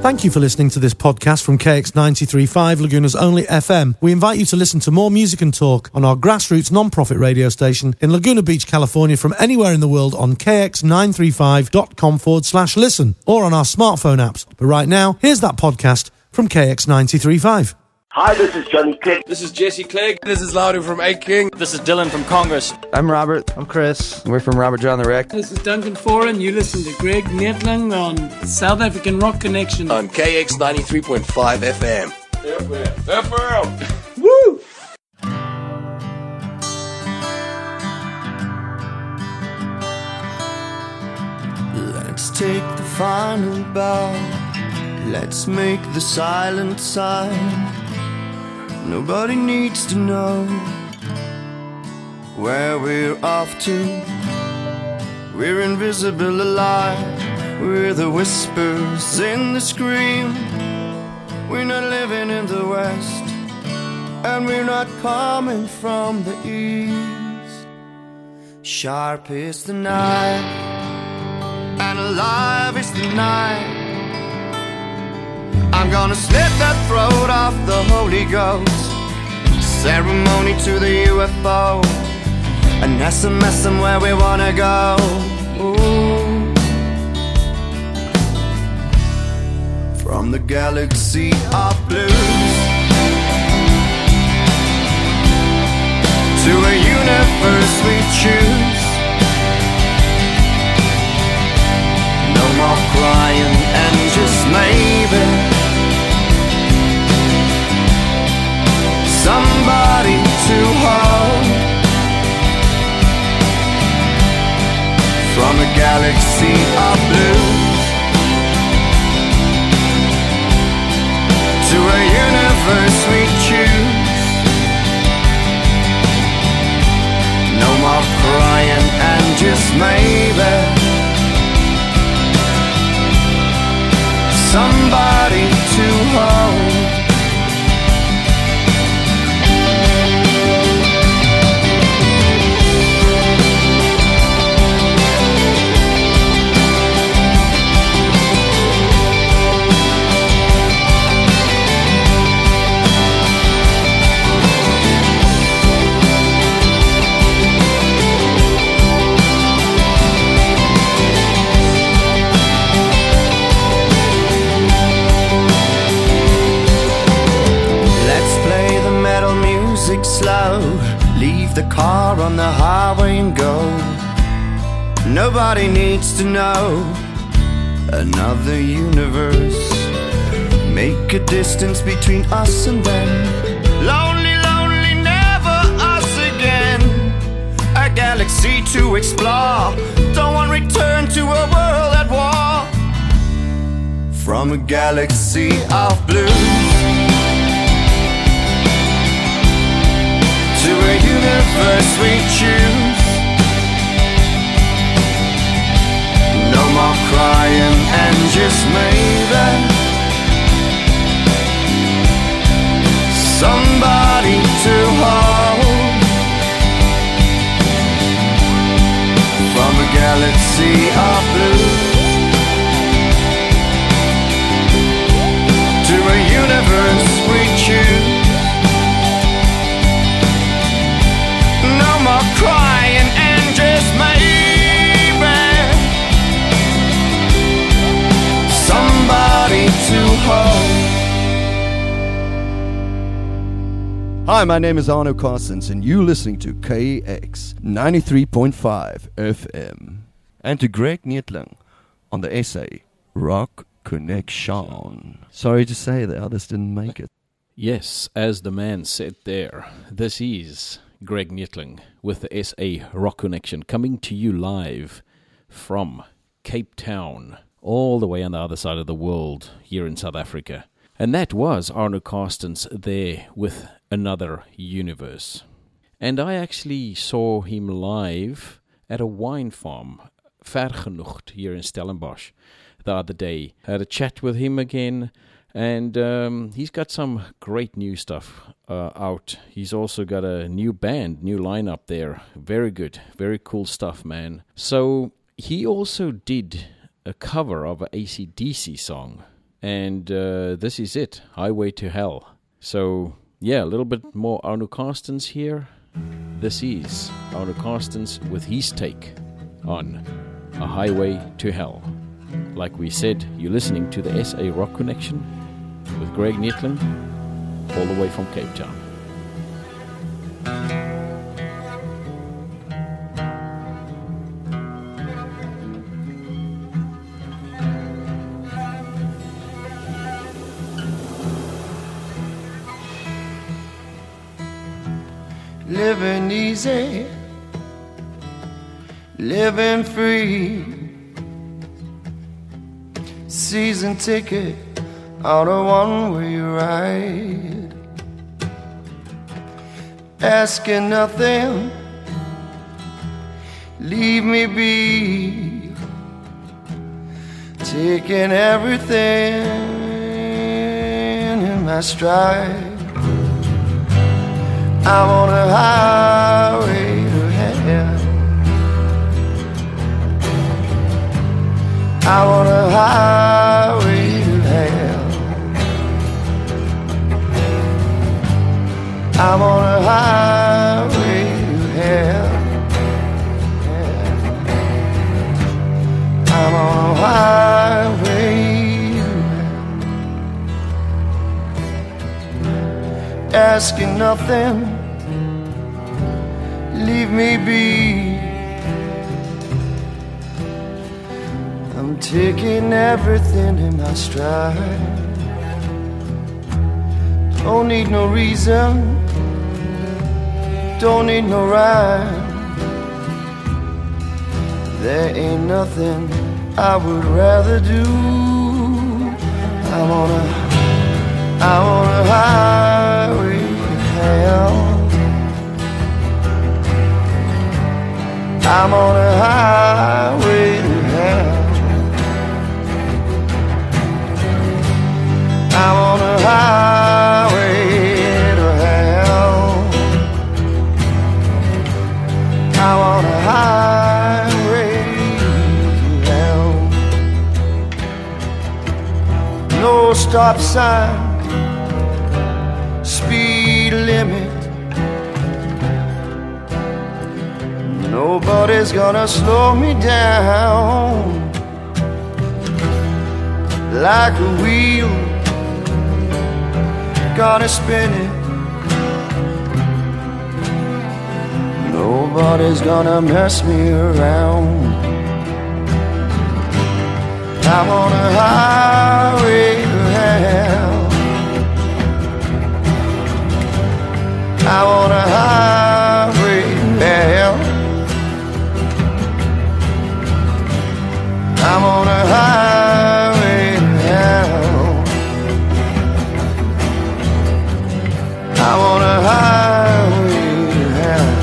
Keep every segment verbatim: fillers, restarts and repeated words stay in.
Thank you for listening to this podcast from K X ninety-three point five, Laguna's only F M. We invite you to listen to more music and talk on our grassroots non-profit radio station in Laguna Beach, California, from anywhere in the world on k x nine three five dot com forward slash listen or on our smartphone apps. But right now, here's that podcast from K X ninety-three point five. Hi, this is Johnny Clegg. This is Jesse Clegg. This is Louder from eight King. This is Dylan from Congress. I'm Robert. I'm Chris. We're from Robert John the Wreck. This is Duncan Foran. You listen to Greg Nettling on South African Rock Connection. On K X ninety-three point five F M. F M. F M. Woo! Let's take the final bow. Let's make the silent sign. Nobody needs to know where we're off to. We're invisible alive. We're the whispers in the scream. We're not living in the west, and we're not coming from the east. Sharp is the knife, and alive is the night. I'm gonna slit the throat off the Holy Ghost. Ceremony to the U F O. And S M S them where we wanna go. Ooh. From the galaxy of blues to a universe we choose. No more crying and just maybe somebody to hold. From a galaxy of blues to a universe we choose. No more crying and just maybe somebody to hold. Slow, leave the car on the highway and go. Nobody needs to know another universe. Make a distance between us and them. Lonely, lonely, never us again. A galaxy to explore. Don't want return to a world at war. From a galaxy of blues to a universe we choose. No more crying and just maybe somebody to hold. From a galaxy of blues to a universe we choose. No more crying and just maybe somebody to hold. Hi, my name is Arno Carstens, and you're listening to K X ninety-three point five F M. And to Greg Nettling on the essay Rock Connection. Sorry to say the others didn't make it. Yes, as the man said there, this is Greg Nettling with the S A Rock Connection, coming to you live from Cape Town, all the way on the other side of the world here in South Africa. And that was Arno Carstens there with Another Universe. And I actually saw him live at a wine farm, Vergenoegd, here in Stellenbosch, the other day. I had a chat with him again. And um, he's got some great new stuff uh, out. He's also got a new band, new lineup there. Very good, very cool stuff, man. So he also did a cover of an A C D C song. And uh, this is it, Highway to Hell. So, yeah, a little bit more Arno Carstens here. This is Arno Carstens with his take on A Highway to Hell. Like we said, you're listening to the S A Rock Connection with Greg Nietling, all the way from Cape Town. Living easy, living free, season ticket on a one-way ride, asking nothing, leave me be, taking everything in my stride. I'm on a highway to hell. I'm on a highway to hell. I'm on a highway to hell. I'm on a highway to hell. Asking nothing, leave me be. I'm taking everything in my stride. Don't need no reason, don't need no rhyme. There ain't nothing I would rather do. I'm on a, I'm on a highway to hell. I'm on a highway to hell. I'm on a highway to hell. I'm on a highway to hell. No stop sign, speed limit. Nobody's gonna slow me down. Like a wheel, gonna spin it. Nobody's gonna mess me around. I'm on a highway to hell. I'm on a highway to hell. I'm on a highway to hell. I'm on a highway to hell.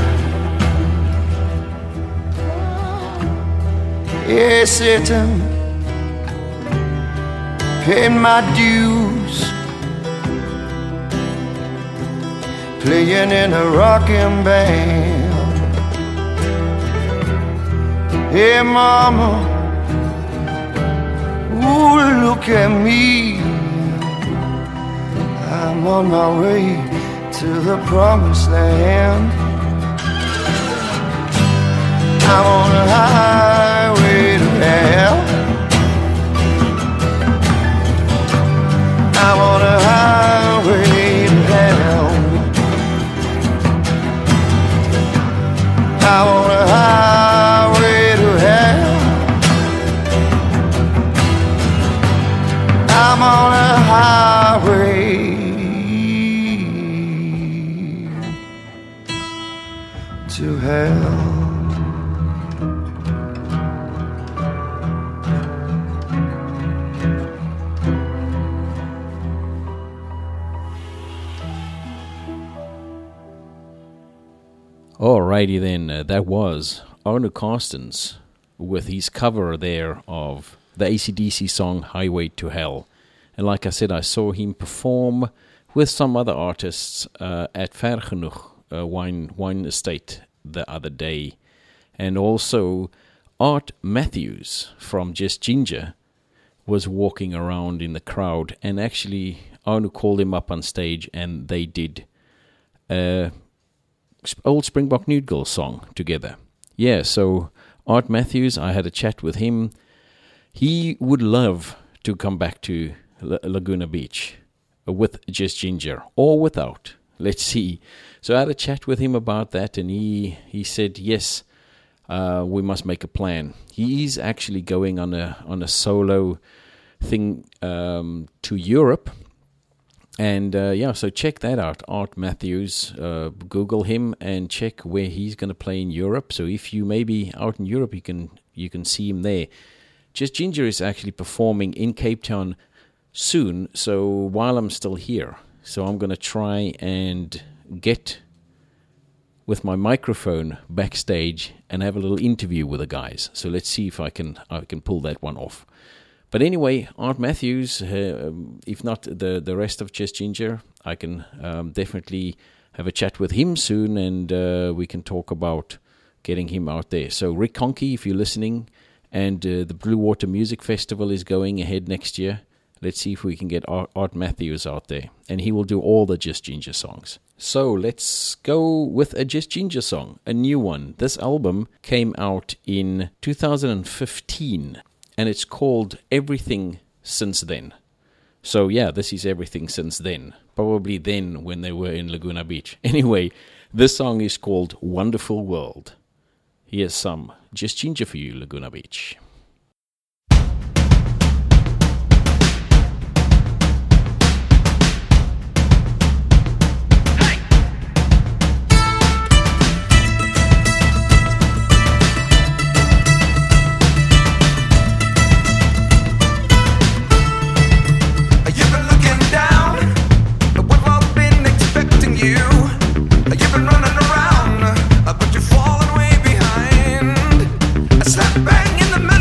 Yeah, Satan, paying my dues, playing in a rocking band. Hey, mama, ooh, look at me. I'm on my way to the promised land. I'm on a highway to hell. I'm on a highway to hell. I'm on a highway to hell. I'm on a highway to hell. Alrighty then, uh, that was Arno Carstens with his cover there of the A C D C song Highway to Hell. And like I said, I saw him perform with some other artists uh, at Ver Genoeg uh, wine, wine Estate the other day. And also Art Matthews from Just Ginger was walking around in the crowd, and actually Arno called him up on stage, and they did a old Springbok Nude Girl song together. Yeah, so Art Matthews, I had a chat with him. He would love to come back to L- Laguna Beach with Just Ginger, or without. Let's see. So I had a chat with him about that, and he, he said, yes, uh, we must make a plan. He is actually going on a on a solo thing um, to Europe. And uh, yeah, so check that out, Art Matthews. Uh, Google him and check where he's going to play in Europe. So if you may be out in Europe, you can you can see him there. Just Ginger is actually performing in Cape Town soon, so while I'm still here. So I'm going to try and get with my microphone backstage and have a little interview with the guys. So let's see if I can I can pull that one off. But anyway, Art Matthews, uh, if not the, the rest of Just Ginger, I can um, definitely have a chat with him soon, and uh, we can talk about getting him out there. So Rick Conkey, if you're listening, and uh, the Blue Water Music Festival is going ahead next year. Let's see if we can get Art, Art Matthews out there, and he will do all the Just Ginger songs. So let's go with a Just Ginger song, a new one. This album came out in two thousand fifteen. And it's called Everything Since Then. So yeah, this is Everything Since Then. Probably then when they were in Laguna Beach. Anyway, this song is called Wonderful World. Here's some Just Ginger for you, Laguna Beach. Slap bang in the middle.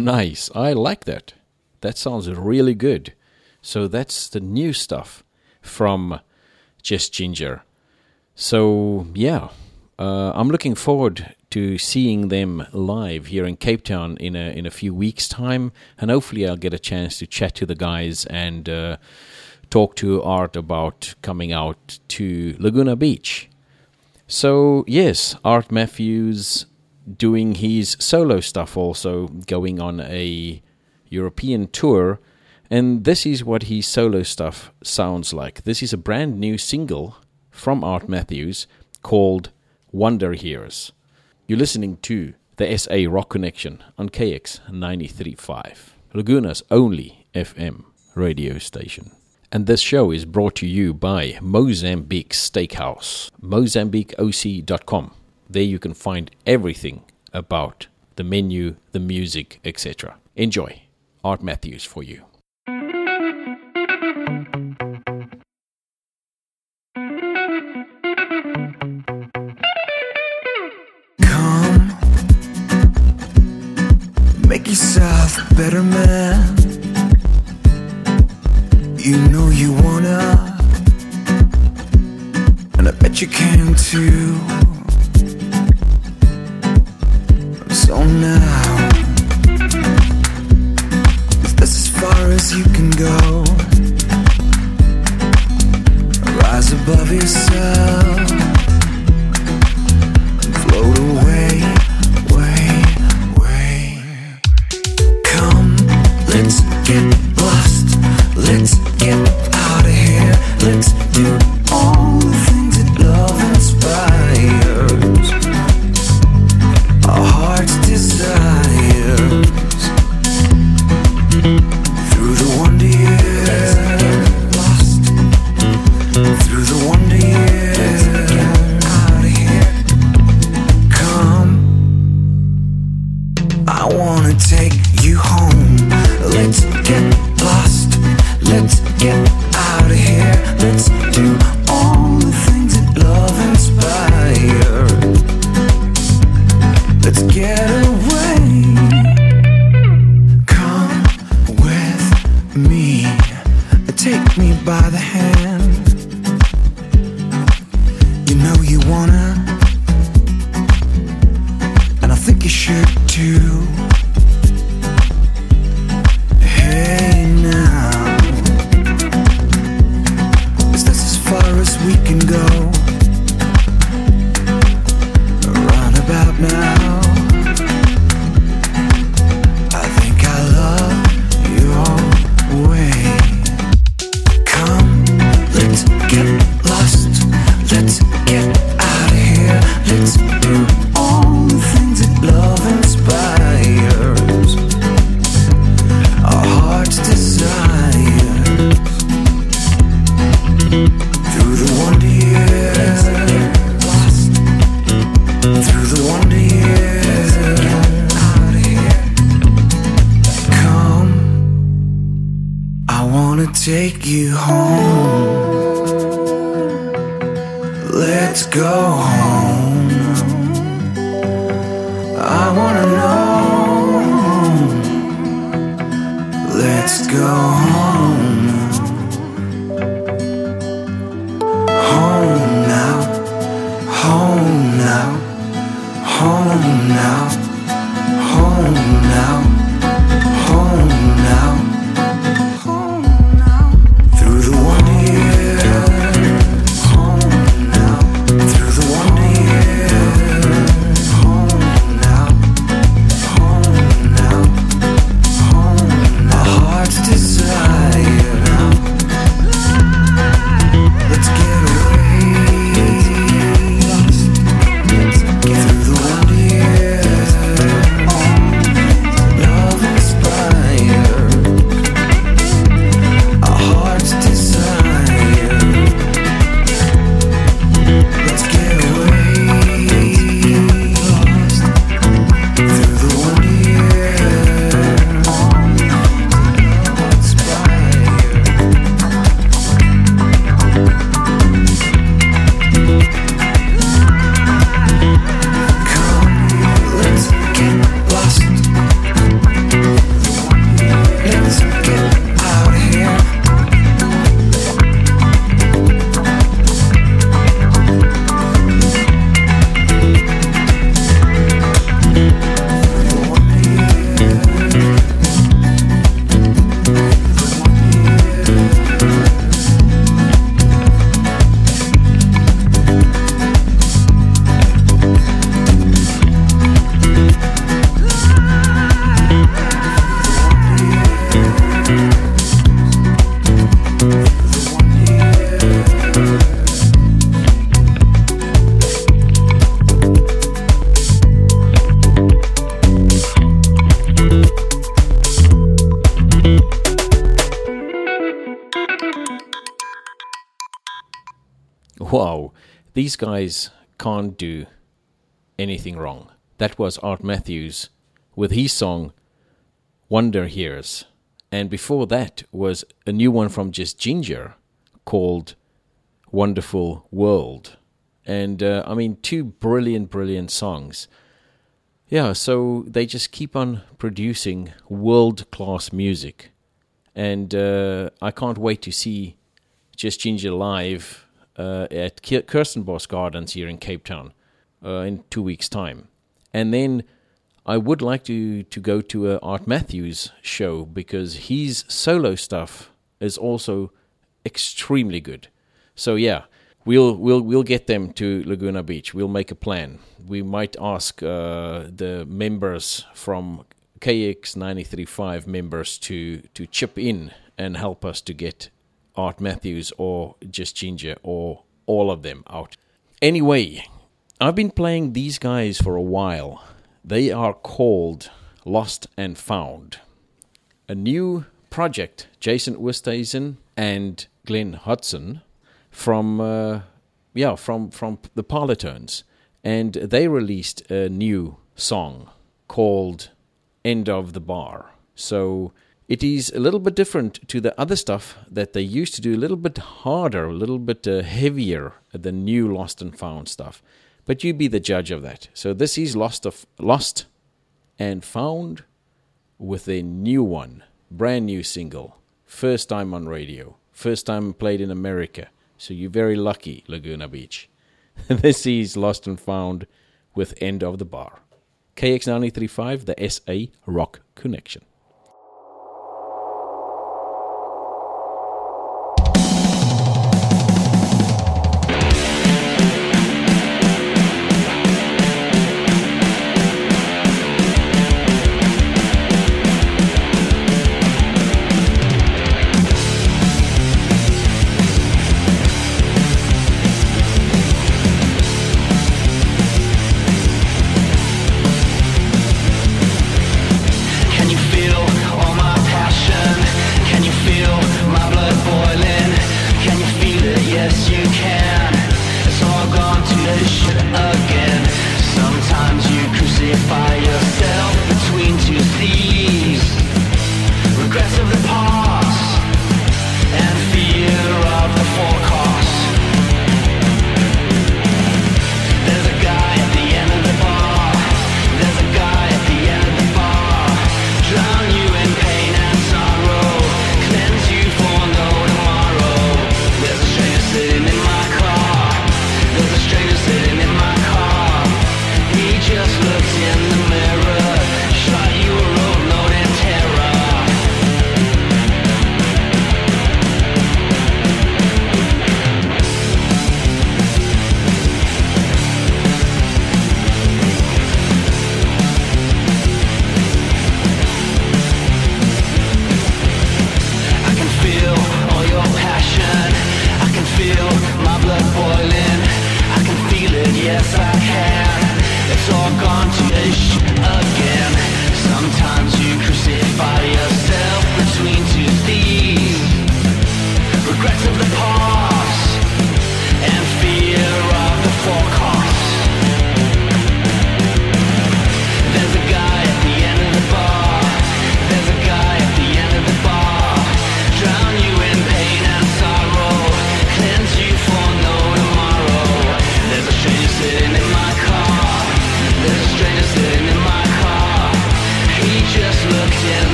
Nice. I like that. That sounds really good. So that's the new stuff from Just Ginger. So, yeah, uh, I'm looking forward to seeing them live here in Cape Town in a in a few weeks' time, and hopefully I'll get a chance to chat to the guys and uh, talk to Art about coming out to Laguna Beach. So, yes, Art Matthews doing his solo stuff also, going on a European tour, and this is what his solo stuff sounds like. This is a brand new single from Art Matthews called Wonder Hears. You're listening to the S A Rock Connection on K X ninety-three point five, Laguna's only F M radio station. And this show is brought to you by Mozambique Steakhouse, mozambique o c dot com. There you can find everything about the menu, the music, et cetera. Enjoy. Art Matthews for you. Come, make yourself a better man. You know you wanna, and I bet you can too. So now, is this as far as you can go? Rise above yourself and float away, way, way. Come, let's get lost. Let's get out of here. Let's do all the things that love inspires, our heart's desires. Through the wonder years, let's get lost. Through the wonder years, let's get out of here. Come, I wanna take you home. Let's get lost. Let's get out of here. Let's do all the things that love inspires. Let's get away. Come with me. Take me by the hand. You know you wanna, and I think you should too. Hey now, is this as far as we can go? Right about now, I think I love your way. Come, let's get lost. Let's get out of here. Let's do all the things that love inspires, our heart's desires. Through the wonder years, let's get lost. Through the wonder years, let's get out of here. Come, I wanna take you home. Let's go home. I wanna know. Let's go home. Home now. Home now. Home now. Home now. Home now. Home now. Through the wonder years. Home now. Through the wonder years. Home now. Home now. Home now. Our heart's desire. wow, these guys can't do anything wrong. That was Art Matthews with his song Wonder Hears. And before that was a new one from Just Ginger called Wonderful World. And, uh, I mean, two brilliant, brilliant songs. Yeah, so they just keep on producing world-class music. And uh, I can't wait to see Just Ginger live uh, at Kirstenbosch Gardens here in Cape Town uh, in two weeks' time. And then I would like to, to go to a Art Matthews show because his solo stuff is also extremely good. So yeah, we'll we'll we'll get them to Laguna Beach. We'll make a plan. We might ask uh, the members from K X ninety-three point five members to to chip in and help us to get Art Matthews or Just Ginger or all of them out. Anyway, I've been playing these guys for a while. They are called Lost and Found. A new project, Jason Oosthuizen and Glenn Hudson from uh, yeah from from the Parlotones, and they released a new song called End of the Bar. So it is a little bit different to the other stuff that they used to do, a little bit harder, a little bit uh, heavier than new Lost and Found stuff. But you be the judge of that. So this is Lost of Lost and Found with a new one, brand new single, first time on radio, first time played in America. So you're very lucky, Laguna Beach. This is Lost and Found with End of the Bar. K X ninety-three point five, the S A Rock Connection. Just looks in the mirror, shot you a road, no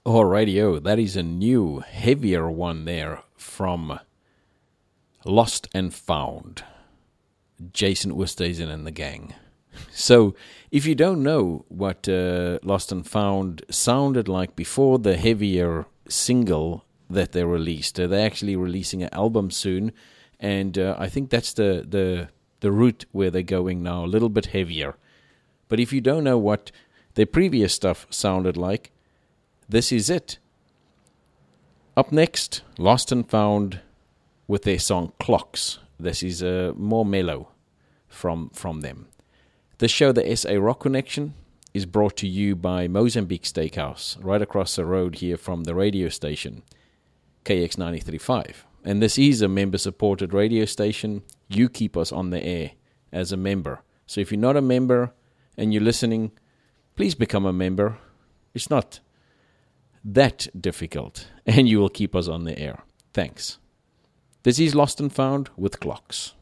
Radio, that is a new, heavier one there from Lost and Found, Jason Oosthuizen and the gang. So, if you don't know what uh, Lost and Found sounded like before the heavier single that they released, uh, they're actually releasing an album soon, and uh, I think that's the, the, the route where they're going now, a little bit heavier. But if you don't know what their previous stuff sounded like, this is it. Up next, Lost and Found with their song Clocks. This is uh, more mellow from from them. The show, the S A Rock Connection, is brought to you by Mozambique Steakhouse, right across the road here from the radio station, K X ninety-three point five. And this is a member-supported radio station. You keep us on the air as a member. So if you're not a member and you're listening, please become a member. It's not that difficult, and you will keep us on the air. Thanks. This is Lost and Found with Clocks.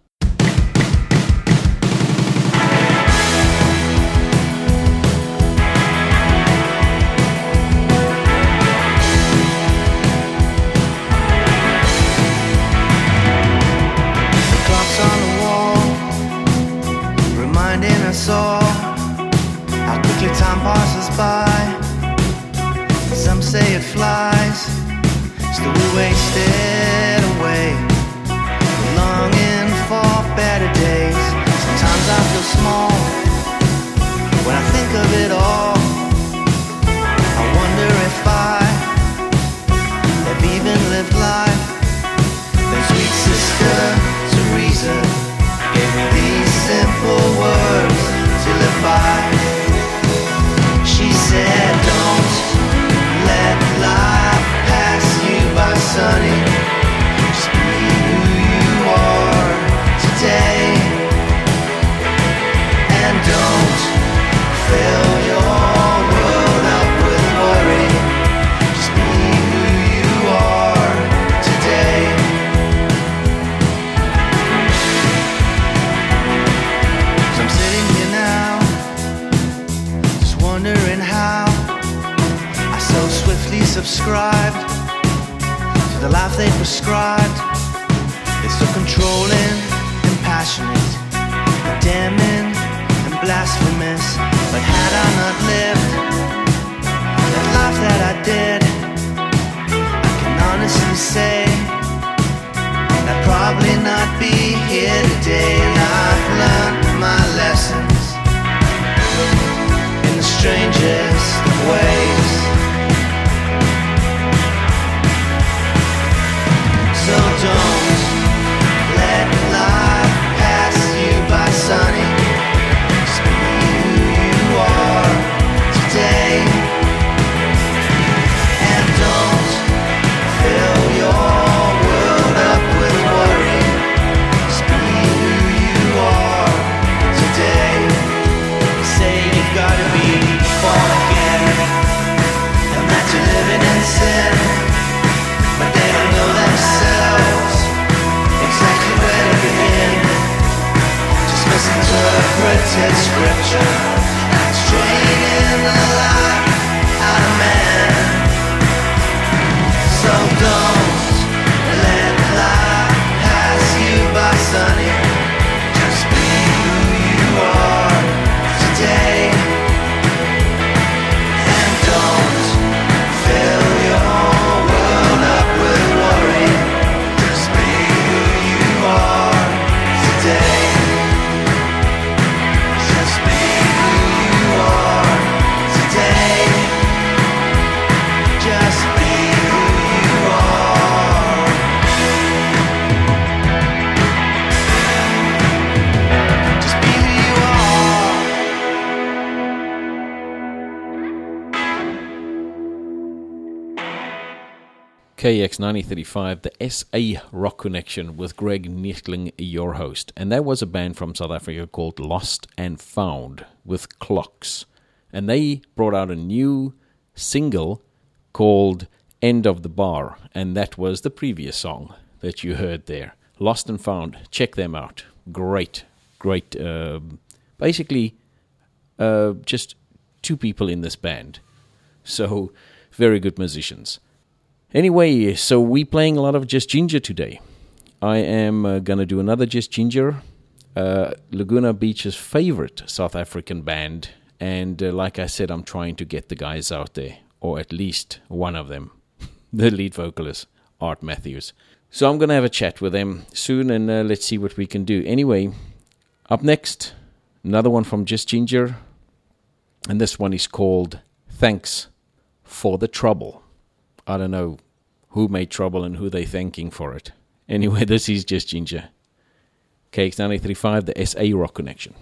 The clock's on the wall, reminding us all how quickly time passes by. Some say it flies, still we waste it away, longing for better days. Sometimes I feel small when I think of it all. I wonder if I have even lived life. Then sweet sister Teresa gave me these simple words to live by. She said, don't let life pass you by, sonny. Just be who you are today, and don't fill your world up with worry. Just be who you are today. So I'm sitting here now, just wondering how I so swiftly subscribed to the life they prescribed. It's so controlling and passionate, damning and blasphemous. But had I not lived that life that I did, I can honestly say I'd probably not be here today. And I've learned my lessons in the strangest of ways. So don't let life pass you by, sonny. Just be who you are today, and don't fill your world up with worry. Just be who you are today. They say you've gotta be born again, and that you're living in sin, but they don't know themselves exactly where to begin. Just misinterpreted scripture, straining the life out of man. So don't let life pass you by, sonny. Just be who you are today, and don't fill your world up with worry. Just be who you are today. Just be who you are today. Just be who you are. Just be who you are. K X ninety-three point five, the S A Rock Connection with Greg Nechtling, your host. And that was a band from South Africa called Lost and Found with Clocks. And they brought out a new single called End of the Bar. And that was the previous song that you heard there. Lost and Found. Check them out. Great, great. Uh, basically, uh, just two people in this band. So very good musicians. Anyway, so we playing a lot of Just Ginger today. I am uh, going to do another Just Ginger, uh, Laguna Beach's favorite South African band. And uh, like I said, I'm trying to get the guys out there, or at least one of them, the lead vocalist, Art Matthews. So I'm going to have a chat with them soon, and uh, let's see what we can do. Anyway, up next, another one from Just Ginger, and this one is called Thanks for the Trouble. I don't know who made trouble and who they thanking for it. Anyway, this is Just Ginger. K X ninety-three point five, the S A Rock Connection.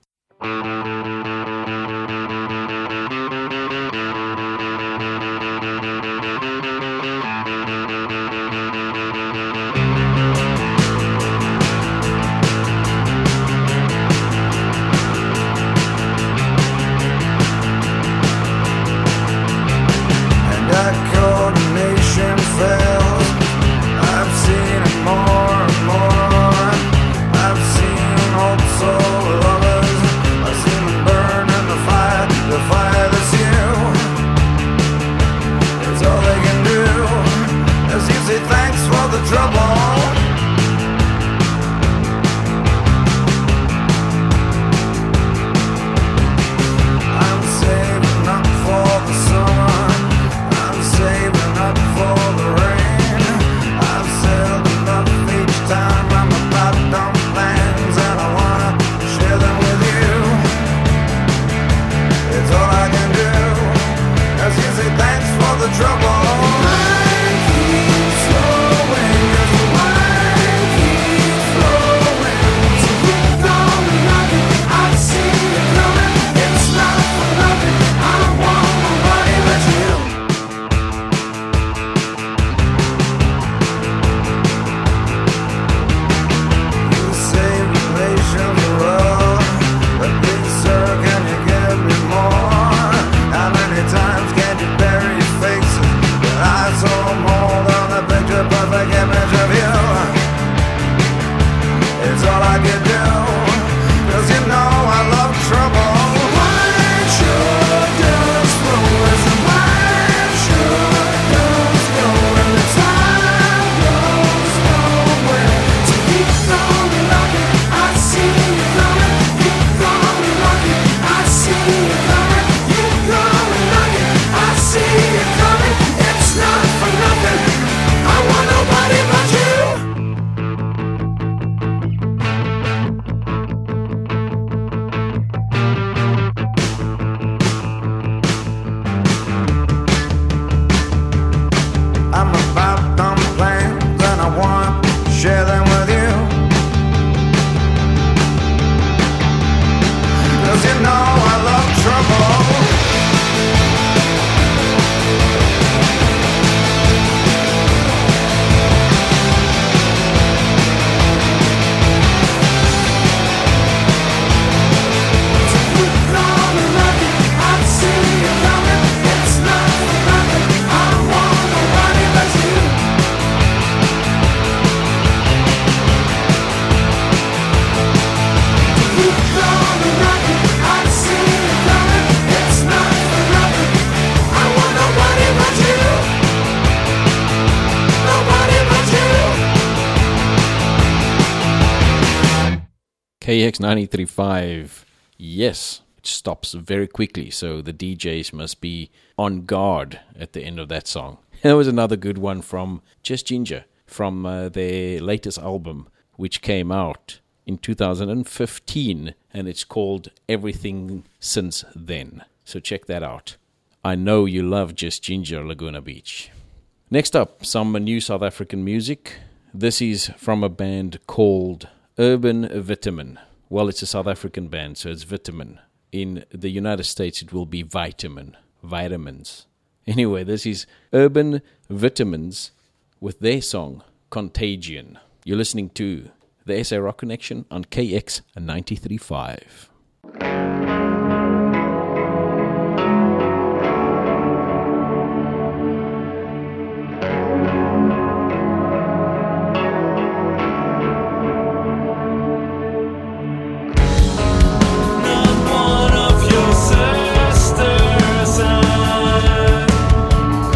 K X ninety-three point five, yes, it stops very quickly, so the D Js must be on guard at the end of that song. There was another good one from Just Ginger, from uh, their latest album, which came out in two thousand fifteen, and it's called Everything Since Then. So check that out. I know you love Just Ginger, Laguna Beach. Next up, some new South African music. This is from a band called Urban Vitamin. Well, it's a South African band, so it's Vitamin. In the United States, it will be Vitamin. Vitamins. Anyway, this is Urban Vitamins with their song, Contagion. You're listening to the S A Rock Connection on K X ninety-three point five. Not one of your sisters.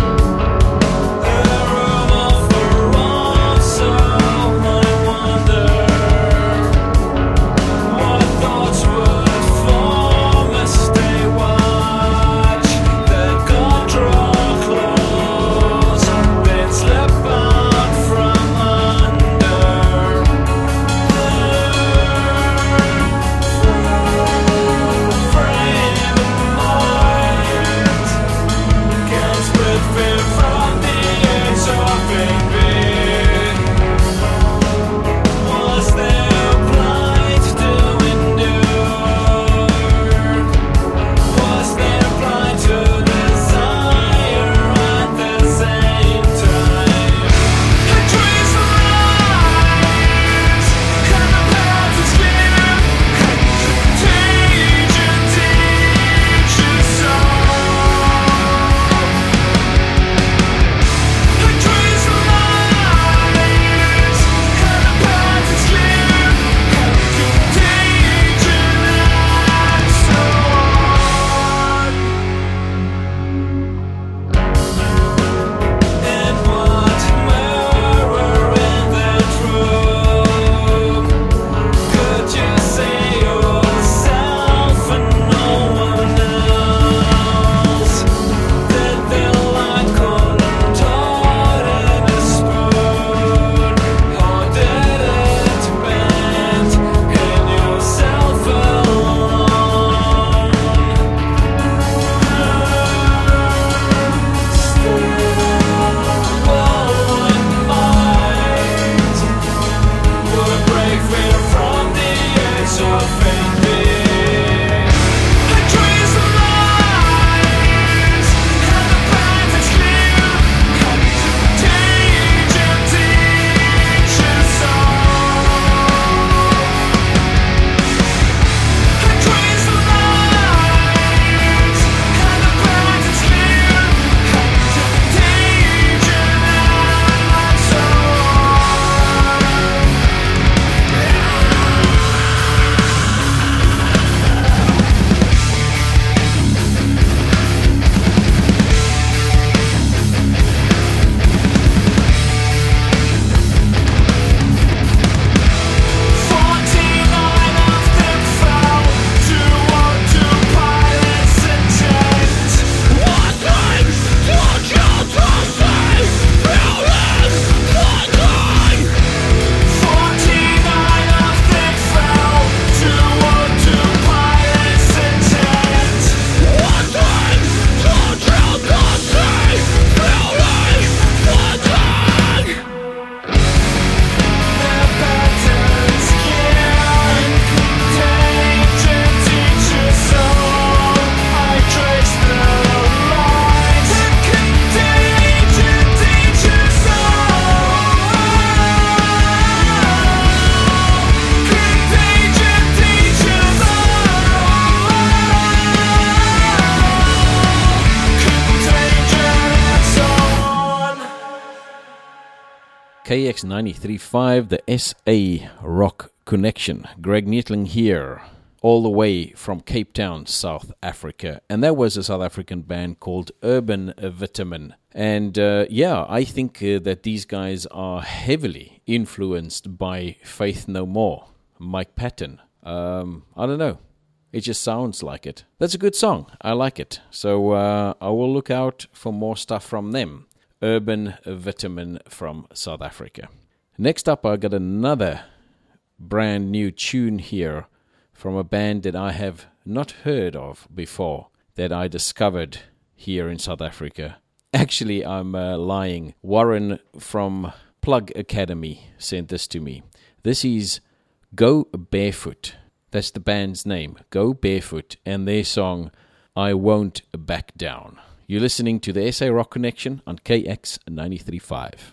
K X ninety-three point five, the S A Rock Connection. Greg Neethling here, all the way from Cape Town, South Africa. And that was a South African band called Urban Vitamin. And uh, yeah, I think uh, that these guys are heavily influenced by Faith No More, Mike Patton. Um, I don't know. It just sounds like it. That's a good song. I like it. So uh, I will look out for more stuff from them. Urban Vitamin from South Africa. Next up, I got another brand new tune here from a band that I have not heard of before, that I discovered here in South Africa. Actually, I'm uh, lying. Warren from Plug Academy sent this to me. This is Go Barefoot. That's the band's name, Go Barefoot, and their song, I Won't Back Down. You're listening to the S A Rock Connection on K X ninety-three point five.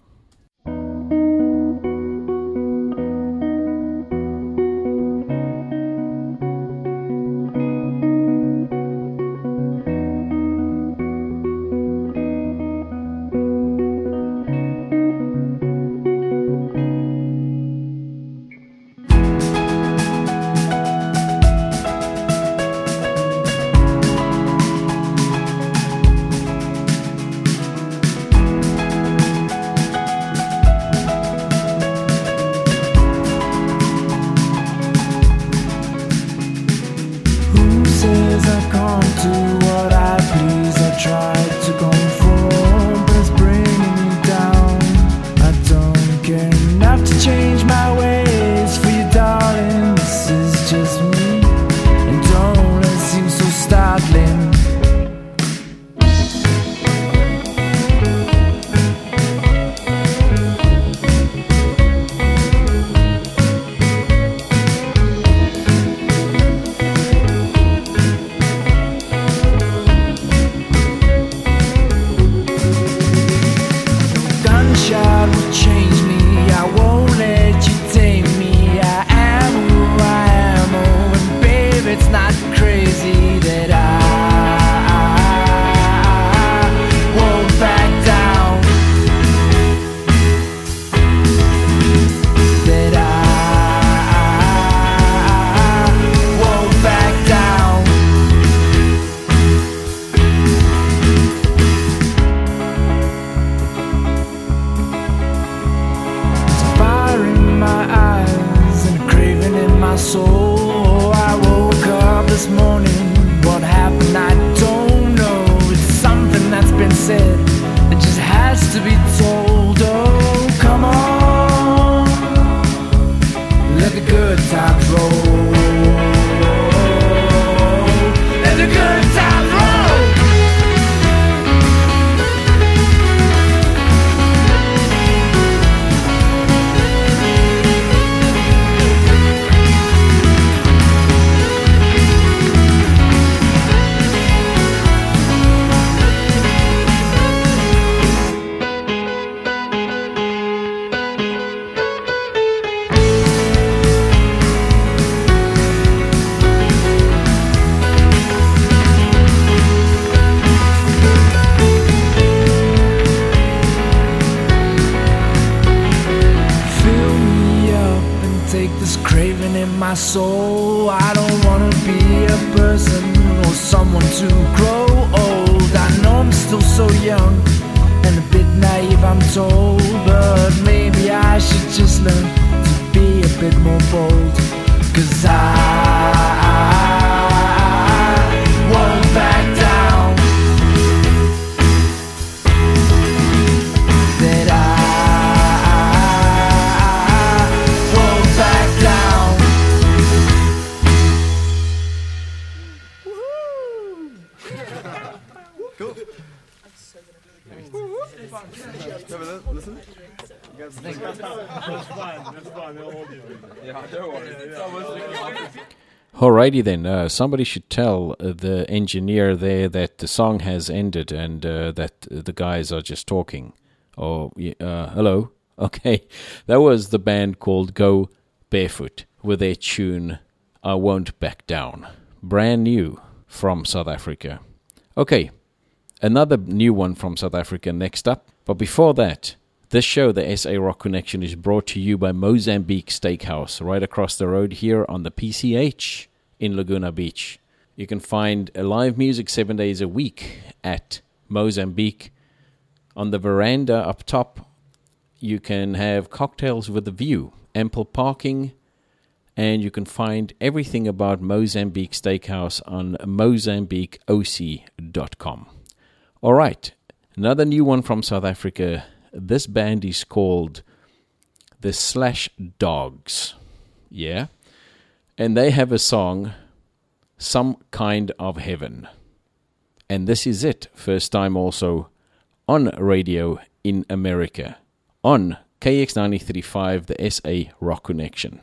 Alrighty then, uh, somebody should tell uh, the engineer there that the song has ended and uh, that the guys are just talking. Oh, uh, hello? Okay, that was the band called Go Barefoot with their tune I Won't Back Down. Brand new from South Africa. Okay, another new one from South Africa next up. But before that, This show, the S A Rock Connection, is brought to you by Mozambique Steakhouse, right across the road here on the P C H in Laguna Beach. You can find live music seven days a week at Mozambique. On the veranda up top, you can have cocktails with a view, ample parking, and you can find everything about Mozambique Steakhouse on mozambique o c dot com. All right, another new one from South Africa. This band is called the Slash Dogs. Yeah. And they have a song, Some Kind of Heaven. And this is it. First time also on radio in America. On K X ninety-three point five, the S A Rock Connection.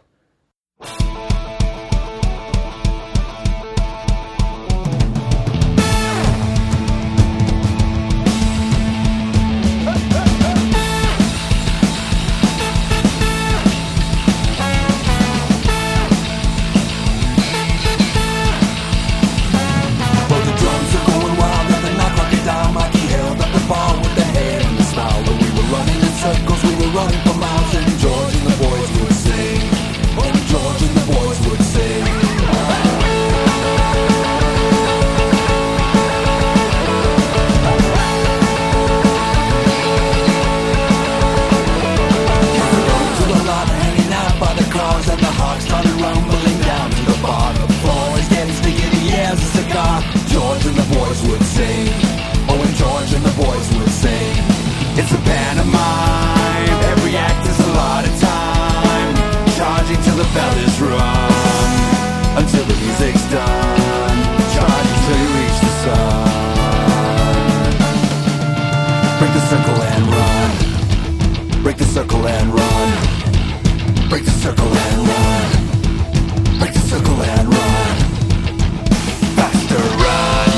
Running for miles, and George and the boys would sing. Oh, George and the boys would sing. To the lot, hanging out by the cars, and the hog started rumbling down to the bar. The floor is getting sticky, he has a cigar. George and the boys would sing. Oh, and George and the boys would sing. It's a pantomime. Every act is a lot of time. Charging till the bell is rung, until the music's done. Charging till you reach the sun. Break the circle and run. Break the circle and run. Break the circle and run. Break the circle and run. Faster run.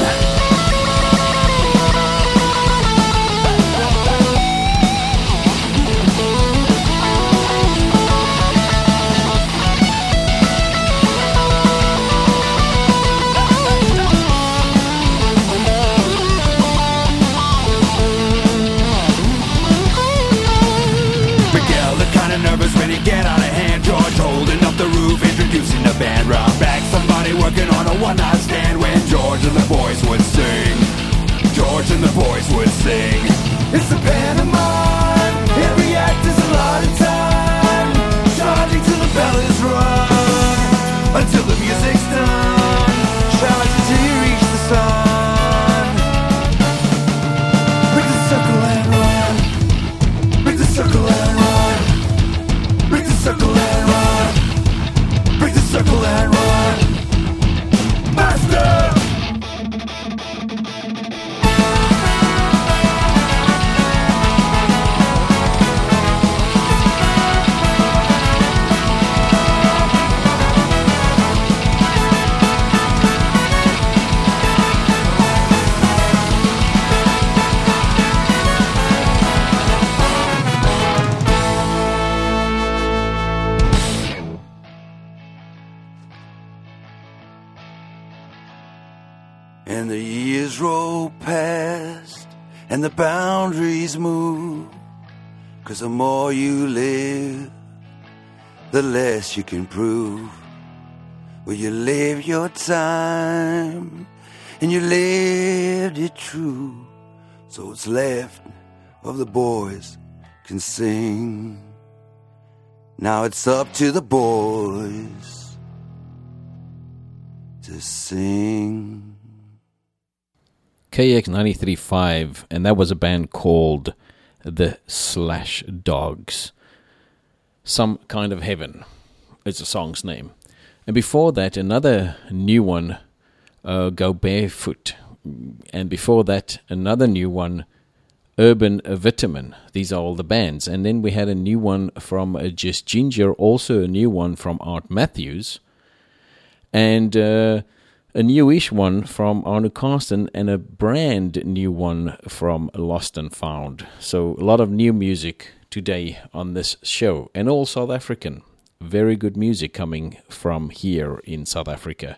Nervous when you get out of hand. George holding up the roof, introducing the band. Round back, somebody working on a one-night stand. When George and the boys would sing, George and the boys would sing. It's a pantomime. Every act is a lot of time. Charging till the bell is rung, until the music's done. Charging till you reach the sun. Break the circle and run. Break the circle and run. Break the circle and run. Break the circle and run. Master! And the years roll past, and the boundaries move. 'Cause the more you live, the less you can prove. Well, you live your time, and you lived it true. So what's left of the boys can sing. Now it's up to the boys to sing. K X ninety-three point five, and that was a band called the Slash Dogs. Some Kind of Heaven is the song's name. And before that, another new one, uh, Go Barefoot. And before that, another new one, Urban Vitamin. These are all the bands. And then we had a new one from uh, Just Ginger, also a new one from Art Matthews. And uh, a newish one from Arno Carsten, and a brand new one from Lost and Found. So a lot of new music today on this show, and all South African. Very good music coming from here in South Africa.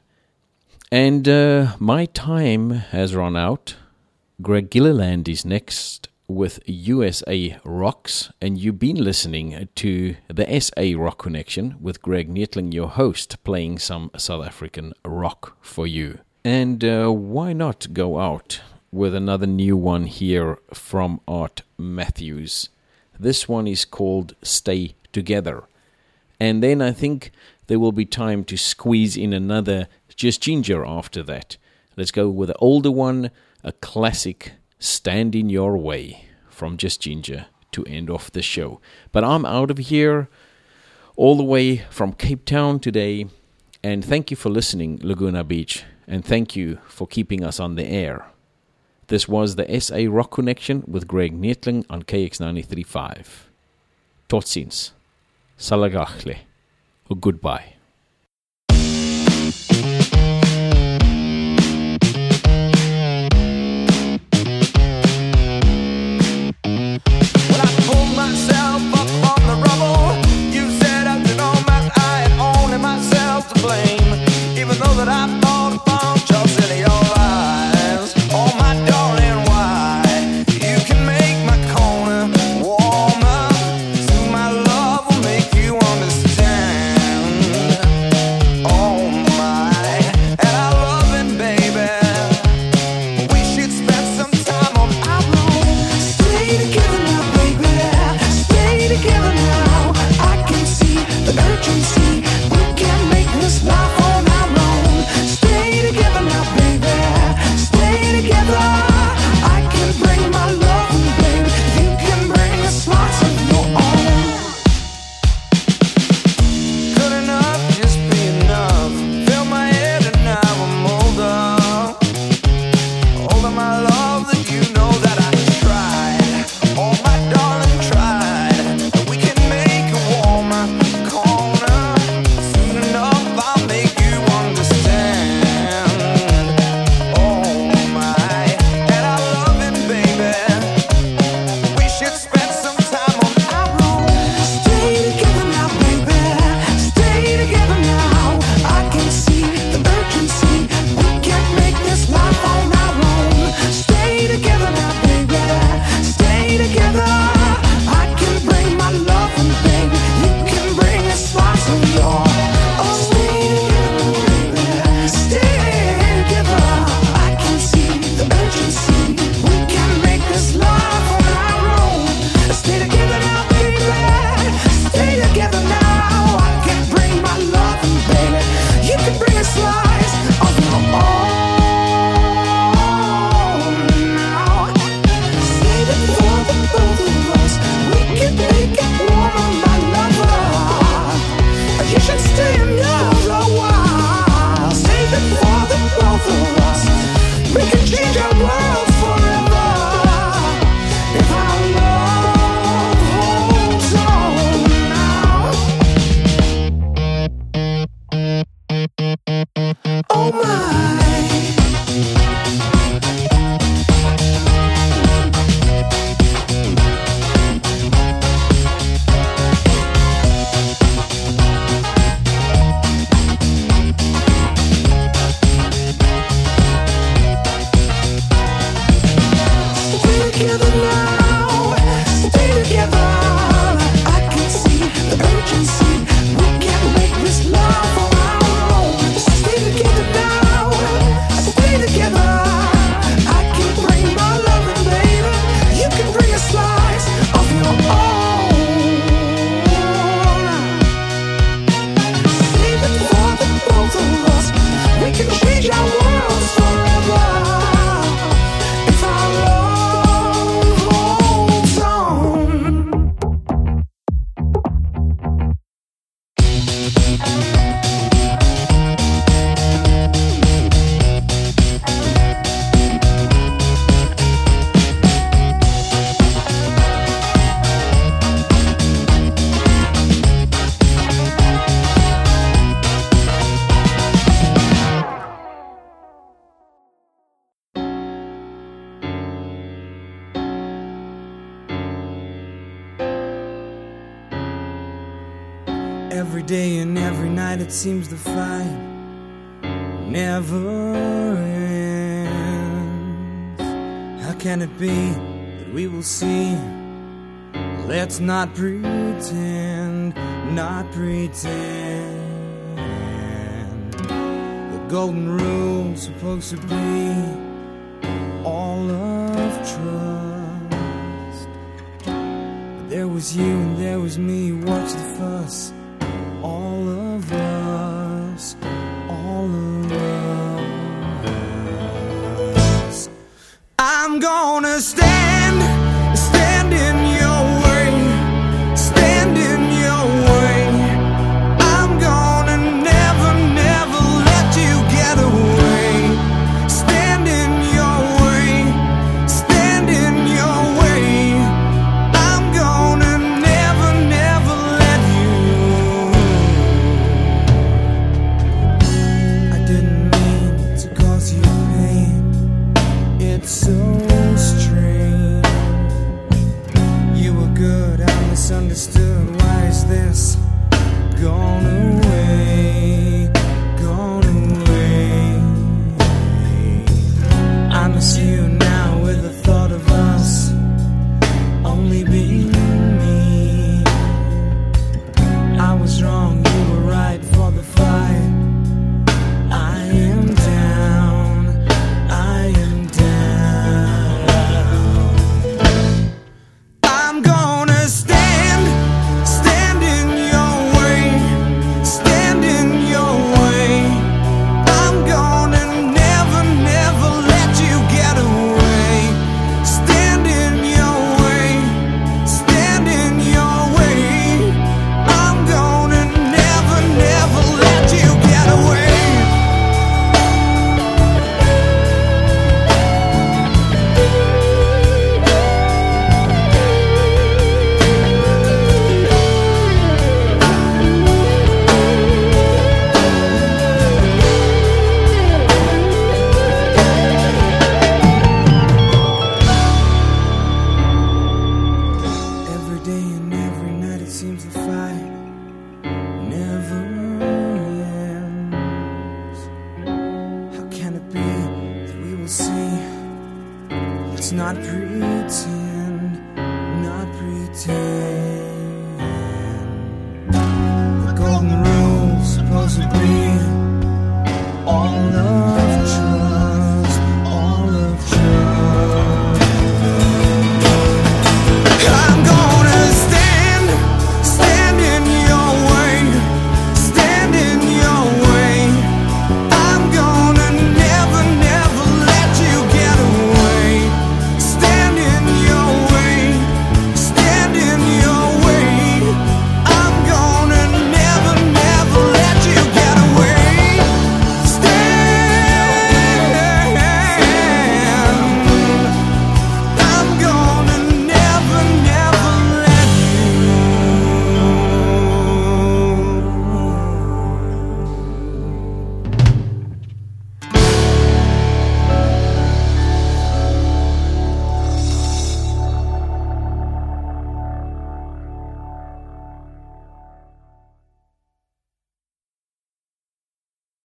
And uh, my time has run out. Greg Gilliland is next with U S A Rocks, and you've been listening to the S A Rock Connection with Greg Neethling, your host, playing some South African rock for you. And uh, why not go out with another new one here from Art Matthews. This one is called Stay Together. And then I think there will be time to squeeze in another Just Ginger after that. Let's go with the older one, a classic, Stand in Your Way, from Just Ginger to end off the show. But I'm out of here all the way from Cape Town today. And thank you for listening, Laguna Beach. And thank you for keeping us on the air. This was the S A Rock Connection with Greg Neethling on K X ninety-three point five. Tot ziens. Salagachle. Goodbye. Every day and every night it seems the fight never ends. How can it be that we will see. Let's not pretend, not pretend. The golden rule's supposed to be all of trust. But there was you and there was me, watch the fuss. All of us, all of us. I'm gonna stand, stand in your way, stand in your way. I'm gonna never, never let you get away. Stand in your way, stand in your way. I'm gonna never, never let you. I didn't mean to cause you pain. It's so strange. You were good, I misunderstood. Why is this gone away, gone away? I miss you now with the thought of us only being me. I was wrong, you were right for the fight. I am down, I am down. I'm gonna stand, stand in your way, stand in your way. I'm gonna never, never let you get away. Stand in your way, stand in your way. I'm gonna never, never let you get away. Every day and every night it seems the fight never ends. How can it be that we will see? Let's not pretend, not pretend. The golden rule's supposed to be all of